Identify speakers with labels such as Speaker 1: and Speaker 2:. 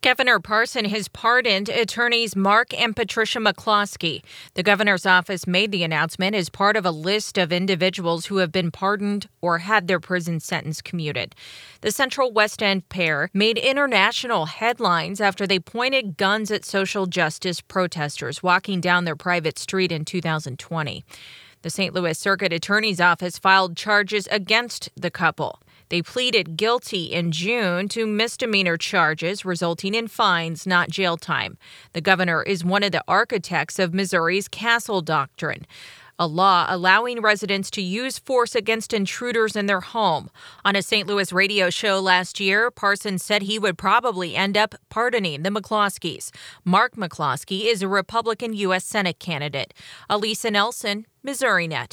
Speaker 1: Governor Parson has pardoned attorneys Mark and Patricia McCloskey. The governor's office made the announcement as part of a list of individuals who have been pardoned or had their prison sentence commuted. The Central West End pair made international headlines after they pointed guns at social justice protesters walking down their private street in 2020. The St. Louis Circuit Attorney's Office filed charges against the couple. They pleaded guilty in June to misdemeanor charges resulting in fines, not jail time. The governor is one of the architects of Missouri's Castle Doctrine, a law allowing residents to use force against intruders in their home. On a St. Louis radio show last year, Parsons said he would probably end up pardoning the McCloskeys. Mark McCloskey is a Republican U.S. Senate candidate. Elisa Nelson, MissouriNet.